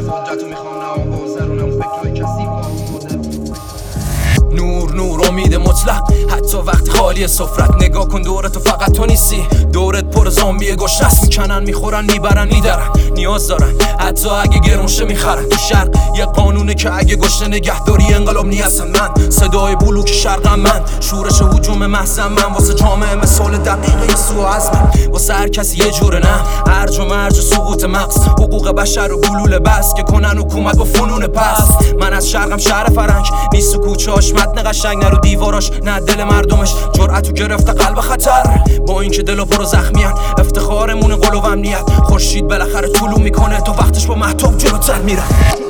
قدرتو میخوام نه آوازه رو نه اون فکرهای کثیف نور امید مطلق حتی وقتی خالی سفرت نگاه کن دورتو فقط تو نیستی دورت پر زامبی گشنست میکنن میخورن میبرن میدارن نیاز دارن حتی اگه گرونشه میخرن تو شرق یه قانونه که اگه گشنه نگهداری انقلاب نیستم من صدای بلوک شرقم من شورش هجوم محزم من واسه جامعه مثال دقیقه سوء عزمم واسه هر کسی یه جوره نه هرج و مرج و سقوط مغز حقوق بشر و گلوله بس که کنن حکومت با فنون پس من از شرقم شهر فرنگ نیست و کوچه‌اش متن قشنگ نه رو دیواراش نه دل مردمش جرأتو گرفته قلب خطر با اینکه دل و پرو زخمیان افتخارمون قل و امنیت خورشید بالاخره طلوع میکنه تو وقتش با مهتاب جلوتر میره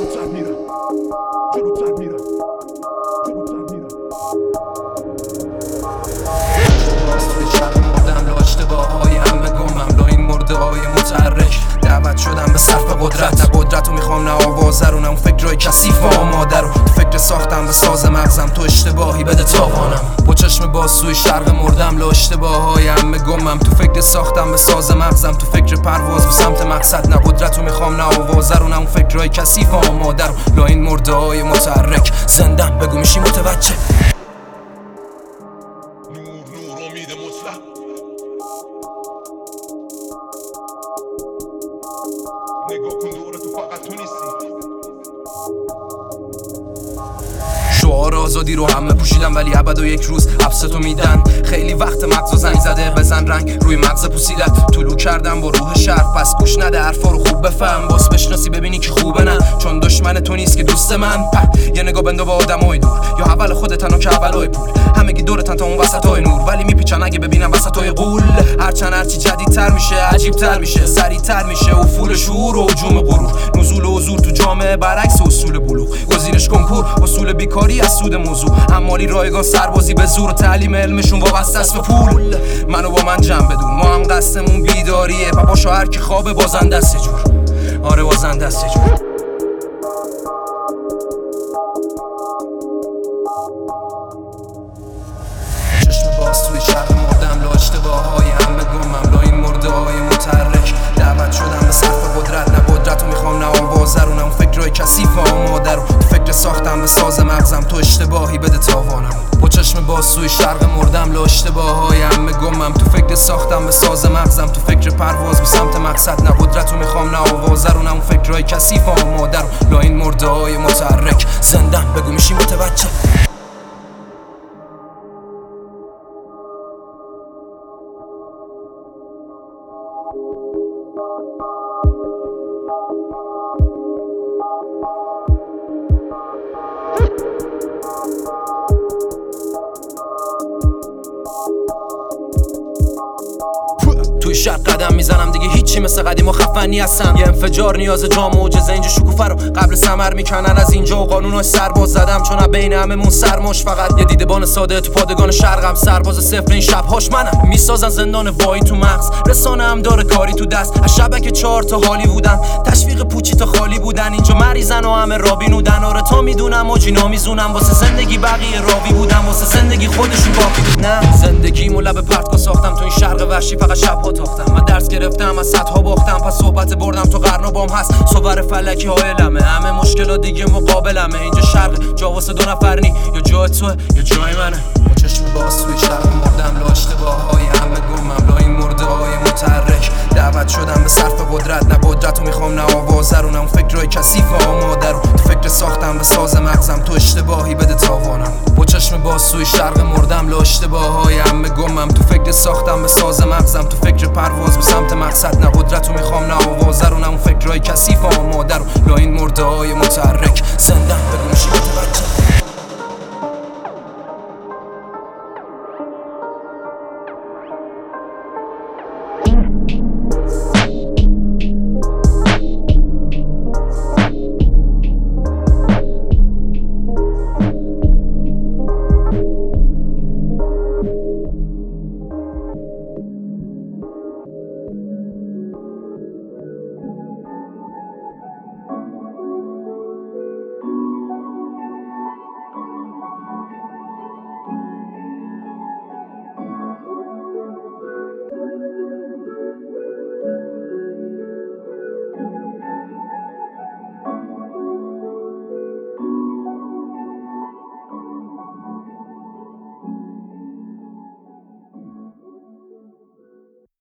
دعوت شدم به صرف قدرت نه قدرتو میخوام نه آوازه رو نه اون فکرهای کثیف و آماده رو تو فکر ساختم به ساز مغزم تو اشتباهی بده تاوانم با چشم باز سوی شرق مردم لا اشتباههای همه گمم تو فکر ساختم به ساز مغزم تو فکر پرواز به سمت مقصد نه قدرتو میخوام نه آوازه رو نه اون فکرهای کثیف و آماده رو لا این مرده های متحرک زندم بگو میشی متوجه نور امید مطلق نگاه کن دورتو فقط تو نیستی شعار آزادی رو همه پوشیدن ولی ابد و یک روز حبستو میدن خیلی وقت مغزو زنگ زده بزن رنگ روی مغز پوسیدت طلوع کردم با روح شرق پس گوش نده حرفا رو خوب بفهم باز بشناسی ببینی که خوبه نه چون دشمن تو نیست که دوست من یه نگاه بنده با آدمای دور یا اول خودتن و که اولای پول همگی دورتن تا اون وسطای نور ولی میپیچن اگه ببینم وسطای غول هرچی جدیدتر میشه عجیبتر میشه سریعتر میشه افول شعور و هجوم غرور نزول و حضور تو جامعه برعکس اصول بلوغ گزینش کنکور اصول بیکاری از سود موضوع حمالی رایگان سربازی به زور تعلیم علمشون وابسته است به پول منو با من جمع بدون ما هم قصدمون بیداریه بابا هر کی خوابه بازنده است جور آره بازنده است جور چشم باز توی شرق مردم لا اشتباههای همه گمم لا این مرده های متحرک دعوت شدم به صرف قدرت نه قدرتو میخوام نه آوازه رو نه اون فکرهای کثیف و آماده رو تو فکر ساختم به ساز مغزم تو اشتباهی بده تاوانم با چشم باز سوی شرق مردم لا اشتباههای همه گمم تو فکر ساختم به ساز مغزم تو فکر پرواز به سمت مقصد نه قدرتو میخوام نه آوازه رو نه اون فکرهای کثیف و آماده رو لا این مرده های متحرک زندم بگو میشی متوجه توی شرق قدم میزنم دیگه هیچی مثل قدیم و خفنی هستم یه انفجار نیاز جا معجزه اینجا شکوفه رو قبل ثمر میکنن از اینجا و قانوناش سرباز زدم چون بین هممون سرماش فقط یه دیدبان ساده تو پادگان شرقم سرباز صفر این شبهاش منم میسازن زندان وای تو مغز رسانه هم داره کاری تو دست از شبکه 4 تا حالی بودم تشویق پوچی تا خالی بودن اینجا مریضن و همه رابینودن آره تا میدونم و جینا میزونم واسه زندگی بقیه راوی بودم واسه زندگی خودشون باقی بود نه زندگیمو لب پرتگاه ساختم تو این شرق وحشی فقط شبها تاختم من درس گرفتم از صدها باختم پس صحبت بردم تو قرن و بام هست صور فلکی های لمه همه مشکلات دیگه مقابلمه اینجا شرق جا واسه 2 نفرنی یا جای توه یا جای منه با چشم باز توی شرق مردم لا اشتباههای همه گمم لا این مرده های متحرک دعوت شدم به صرف قدرت نه قدرتو میخوام نه آوازه رو نه اون فکرهای کثیف و آماده رو تو فکر ساختم به ساز مغزم تو اشتباهی بده تاوانم با چشم باز توی شرق مردم لا اشتباههای همه گمم تو فکر ساختم به ساز مغزم تو فکر پرواز به سمت مقصد نه قدرتو میخوام نه آوازه رو نه اون فکرهای کثیف و آماده رو لا این مرده های متحرک زندم